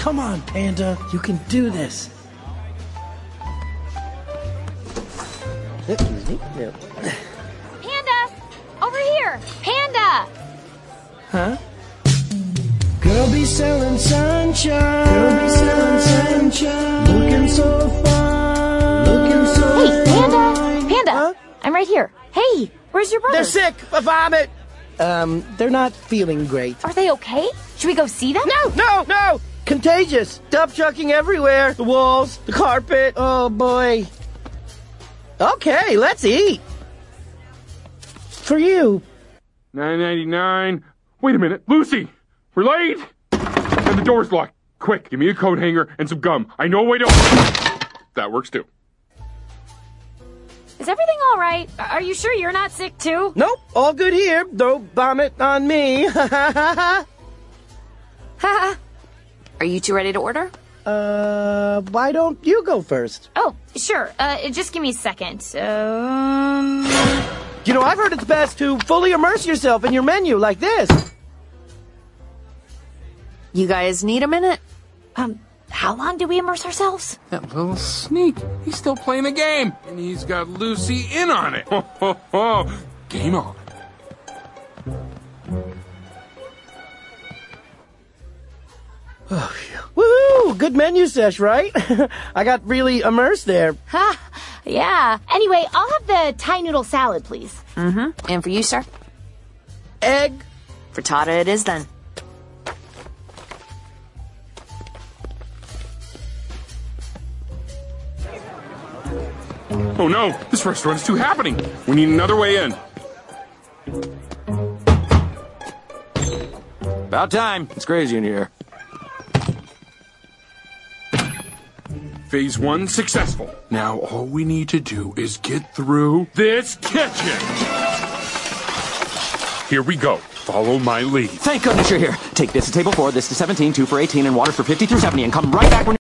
Come on, Panda. You can do this. Excuse me. No. Panda! Over here! Panda! Huh? Girl be selling sunshine. Girl be selling sunshine. Looking so fine. Looking so Hey, Panda! Panda! Huh? I'm right here. Hey, where's your brother? They're sick. Vomit. They're not feeling great. Are they okay? Should we go see them? No! Contagious. Dump trucking everywhere. The walls, the carpet. Oh, boy. Okay, let's eat. For you. $9.99. Wait a minute, Lucy! We're late! And the door's locked. Quick, give me a coat hanger and some gum. I know a way to... That works too. Is everything all right? Are you sure you're not sick too? Nope, all good here. No vomit on me. Haha. Are you two ready to order? Why don't you go first? Oh, sure. Just give me a second. You know, I've heard it's best to fully immerse yourself in your menu like this. You guys need a minute? How long do we immerse ourselves? That little sneak. He's still playing the game. And he's got Lucy in on it. Ho, ho, ho. Game on. Woohoo! Good menu sesh, right? I got really immersed there. Ha! Yeah. Anyway, I'll have the Thai noodle salad, please. Mm-hmm. And for you, sir? Egg. Frittata it is then. Oh no, this restaurant's too happening. We need another way in. About time. It's crazy in here. Phase 1 successful. Now all we need to do is get through this kitchen. Here we go. Follow my lead. Thank goodness you're here. Take this to table 4, this to 17, 2 for 18, and water for 50 through 70, and come right back when